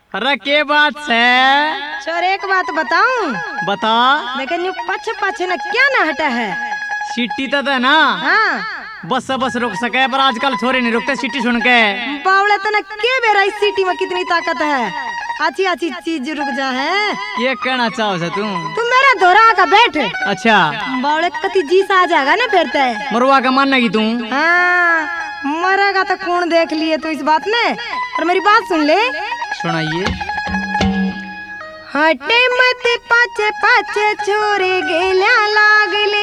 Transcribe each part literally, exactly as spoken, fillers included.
अरे के बात है? छोर एक बात बताऊं? बता। लेकिन यू पछ पछ न क्या ना हटा है। सिटी तो है ना। हाँ बस से बस रुक सके पर आजकल छोरे नहीं रुकते सिटी सुन के। बावड़े तना के बेरा इस सिटी में कितनी ताकत है। अच्छी अच्छी चीज रुक जा है। ये कहना चाहो से तू? तू मेरा दोरा का बैठ। अच्छा बावड़े कति जी सा आ जाएगा ना फिर ते। मरुआ का मानना की तू? हाँ मरेगा तो कौन देख लिए तू इस बात ने। और मेरी बात सुन ले। सुनाइए। हटे मत पाछे पाछे छोरे गेला लागले।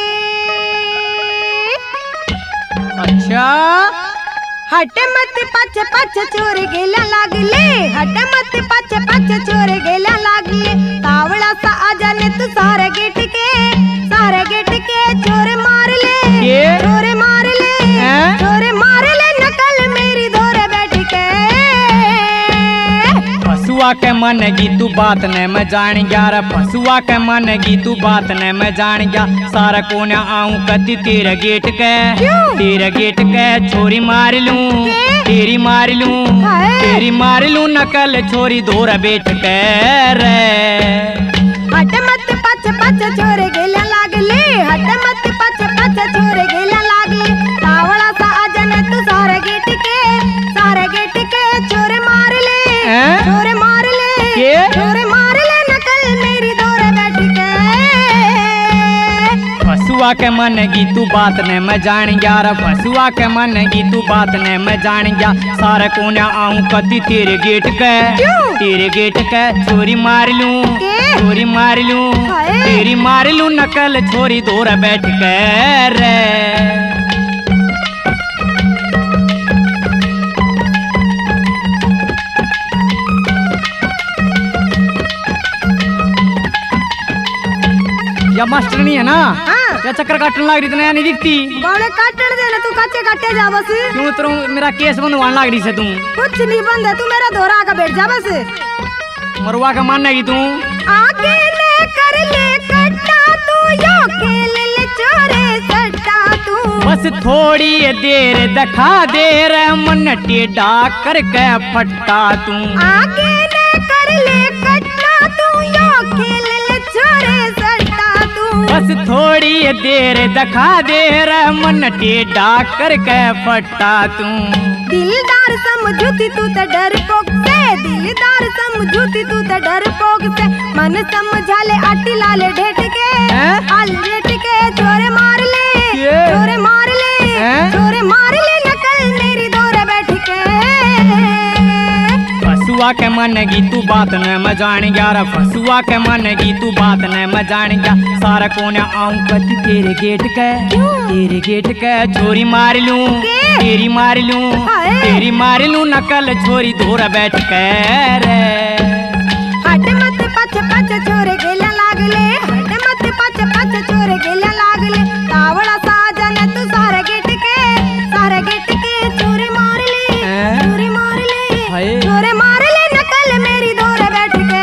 अच्छा हटे मत पाछे पाछे छोरे गेला लागले। हटे मत पाछे पाछे छोरे गेला लागले। तावड़ा सा आ जाने तू सारे गेट के सारे गेट के छोरे मार ले। ये? छोरे मार ले हैं? छोरे मार ले नकल मेरी धोरे बैठ के। फसुआ के मन की तू बात ने मैं जान गया रे। फसुआ के मन की तू बात ने मैं जान गया। सारा कोने आऊं कदी तेरे गेट के तेरे गेट के छोरी मार लूं तेरी मार लूं तेरी मार लूं नकल छोरी धोरा बैठ के रे। हट मत पछ पछ छोरे गेला लागले। हट मत पछ पछ छोरे गेला लागले। तावड़ा सा आ जाने तू सारे गेट के सारे गेट के छोरे मार ले। हैं? छोरे मार ले के? छोरे मार ले नकल मेरी धोरे बैठ के। फसुआ के मन की तू बात ने मैं जान गया रे। फसुआ के मन की तू बात ने मैं जान गया। सारे कोने आऊं कदी तेरे गेट के तेरे गेट के छोरी मार लूं के? छोरी मार लूं हाय। तेरी मार लूं नकल छोरी धोरा बैठ के रे। या मास्टर नहीं है ना? हाँ। या चक्कर काटने लग रही तो नया नहीं दिखती? बावड़े काटण दे ना तू कच्चे काटे जा बस। क्यों तेरे मेरा केस बंधवाने लग रही से तू? कुछ नहीं बंद है तू मेरा धोरा का बैठ जा बस। मरुआ का मानना की तू? आगे ले कर ले कट्टा तू यो खेल ले चोरे सट्टा तू। बस थोड़ी देर दिखा दे रे मन टेढ़ा करके फट्टा तू। आगे ले कर ले कट्टा तू यो खेल ले चोरे सट्टा तू। बस थोड़ी देर दिखा दे रे मन टेढ़ा करके फट्टा तू। दिलदार समझूती तू तो डरपोक से। दिलदार समझूती तू तो डरपोक से। मन समझा ले आटी लाले ढेट के हैं? आल ढेट के छोरे मार ले ये? छोरे मार ले हैं? छोरे मार ले नकल मेरी धोरे बैठ के। फसुआ के मन की तू बात ने मैं जान गया रे। फसुआ के मन की तू बात ने मैं जान गया। सारा कोने आऊं कदी तेरे गेट के तेरे गेट के छोरी मार लूं के? तेरी मार लूं हाय। तेरी मार लूं नकल छोरी धोरा बैठ के रे। हट मत पछ पछ छोरे गेला लागले। हट मत पछ पछ छोरे गेला लागले। तावड़ा सा जाने तू सारे गेट के सारे गेट के छोरे मार ले हैं? छोरे मार ले हाय। छोरे मार ले नकल मेरी धोरे बैठ के।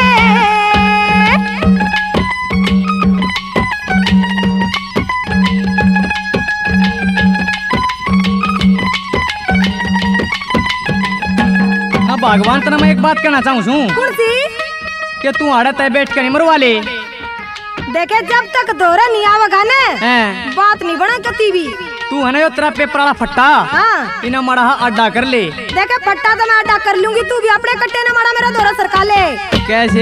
हाँ भगवान तना मैं एक बात कहना चाहूँ छू कौन सी? कि तू आड़े तय बैठ कर नहीं मरवा ले। देखे जब तक धोरा नहीं आवेगा ना हैं? बात नहीं बना कती भी। तू है ना यो तेरा पेपर वाला फट्टा हाँ इन्हें मड़ा अड्डा कर ले। देखे फट्टा तो मैं अड्डा कर लूंगी। तू भी अपने कट्टे ने मारा मेरा धोरा सरका ले। कैसे?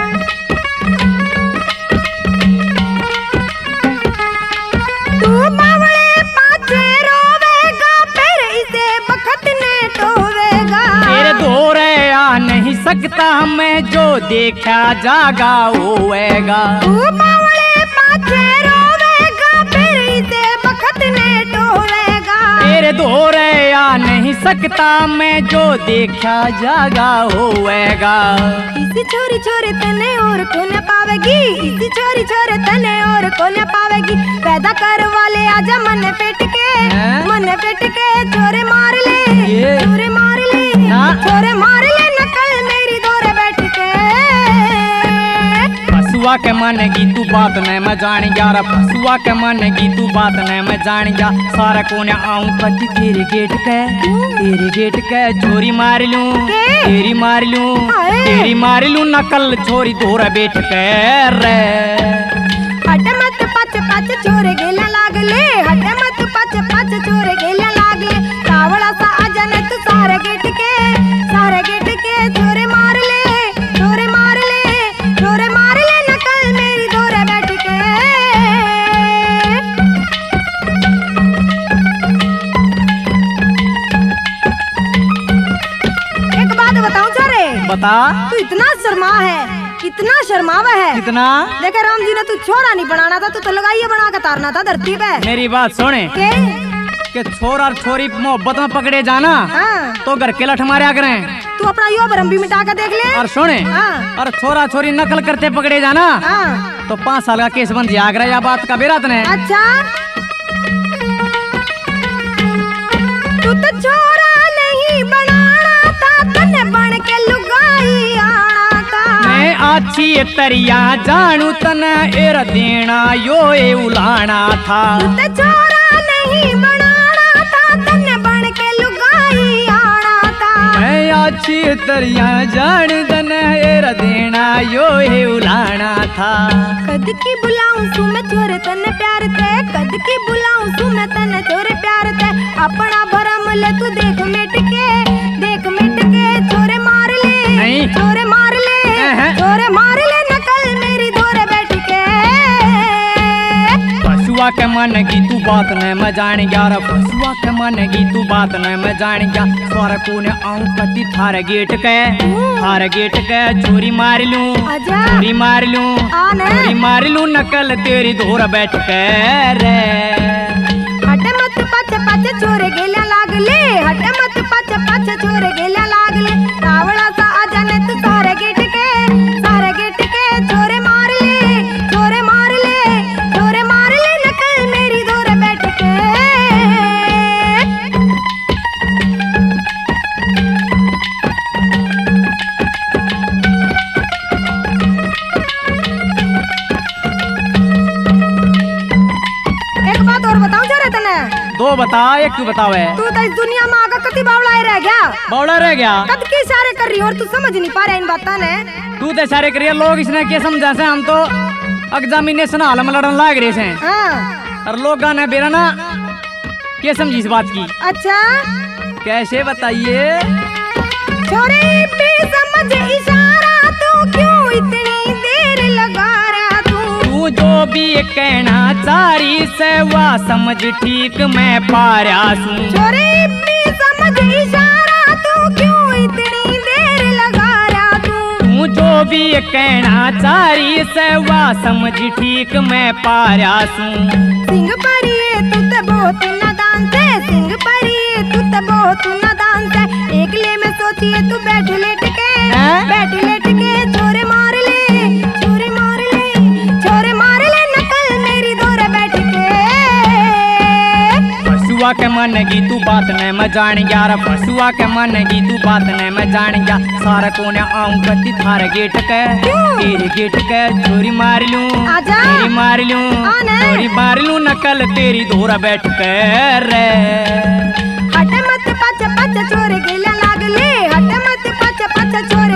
तू बावड़े पाछे रोवेगा फिर इसे बखत ने टोवेगा। तेरे धोरे आ नहीं सकता मैं जो देखा जागा होएगा। तू बावड़े पाछे रोवेगा फिर इसे बखत ने टोवेगा। तेरे धोरे आ नहीं सकता मैं जो देखा जागा होएगा। इसी छोरी छोरे तने और को न पावेगी। इसी छोरी छोरे तने और को न पावेगी। पैदा कर वाले आजा मन पेट के हैं? मन पेट के छोरे मार ले ये? छोरे मार ले हाँ? छोरे मार ले नकल मेरी धोरे बैठ के। फसुआ फसुआ के मानेगी तू बात ने मैं जान गया रे फसुआ के मानेगी तू बात ने मैं जान गया सारा कोने आऊं कति तेरे गेट के तेरे गेट के छोरी मार लूं तेरी मार लूं तेरी मार लूं नकल छोरी धोरा बैठ के रे हट मत पच पच छोरे गेला लागले हट मत पच पच छोरे गेला लागले कावड़ा सा आजा ने तू सारे गेट के सारे गेट के छोरे मार ले छोरे मार ले छोरे मार ले नकल मेरी धोरे बैठ के एक बात बताऊं छोरे बता तू इतना शर्मा है इतना शर्मावा है कितना देखे राम जी ने तू छोरा नहीं बनाना था तू तो लगाइए बना के तारना था धरती पे मेरी बात सुने के कि छोरा और छोरी मोहब्बत में पकड़े जाना हाँ तो घर के लठ मारे करें तू अपना यो भरम भी मिटा के देख ले और सुने हाँ और छोरा छोरी नकल करते पकड़े जाना हाँ तो पाँच साल का केस बन जाया आगरा या बात का बेरात ने अच्छा तू तो छोरा नहीं बनाना था तने बन के लुगाई आना था मैं अच्छी तरिया जानू तने एर देना यो ए उलाना था तू तो छोरा नहीं बनाना था तने बन के लुगाई आना था मैं अच्छी तरिया जान तने एर देना यो ए उलाना था कद की बुलाऊं सु मैं छोरे तने प्यार ते कद की बुलाऊं सु मैं तने छोरे प्यार ते अपना भरम ले तू देख मिट के देख मिट के छोरे मार ले नहीं। छोरे मार ले हैं। छोरे मार ले नकल मेरी धोरे बैठ के फसुआ के मानेगी तू बात ने मैं जान गया रे फसुआ के मानेगी तू बात ने मैं जान गया सारा कोने आऊं कति थारे गेट के थारे गेट के चोरी मार लूं आजा चोरी मार लूं आने चोरी मार लूं नकल तेरी धोरा बैठ के रे हट मत पच पच छोरे गेला लागले हट मत पच पच छोरे गेला लागले कावड़ा सा आजा ने तू सारे गेट के सारे गेट के छोरे मार ले छोरे मार ले छोरे मार ले नकल मेरी धोरे बैठ के एक बात और बताऊं छोरे तने दो बता एक तू बतावे तू तो इस दुनिया में आगा कति बावला रह गया बौड़ा रह गया कद के इशारे कर रही और तू समझ नहीं पा रहा इन बातों ने तू तो सारे करिए लोग इसने क्या समझा से हम तो एग्जामिनेशन हाल में लड़न लाग रहे से हाँ और लोग गाने बेरा ना क्या समझी इस बात की अच्छा कैसे बताइए छोरे पे समझ इशारा तू क्यों इतनी देर लगा रहा तू तू जो भी कहना चारी से वह समझ ठीक मैं पारा सू छोरे पे समझ इशारा तू क्यों इतनी देर लगा रहा तू तू जो भी कहना चारी से वह समझ ठीक मैं पारा सू सिंह परिए तू तो बहुत नादान से सिंह परिए तू तो बहुत नादान से एक ले में सोचिए तू बैठ लेट के हैं? बैठ लेट के छोरे मार ले छोरे मार ले छोरे मार ले नकल मेरी धोरे बैठ के फसुआ के मानेगी तू बात ने मैं जान गया रे फसुआ के मानेगी तू बात ने मैं जान गया सारा कोने आऊं कति थारे गेट के तेरे गेट के चोरी मार लूं आजा। चोरी मार लूं आने। चोरी मार लूं नकल तेरी धोरा बैठ के रे हट मत पच पच छोरे गेला लागले हट मत पच पच छोरे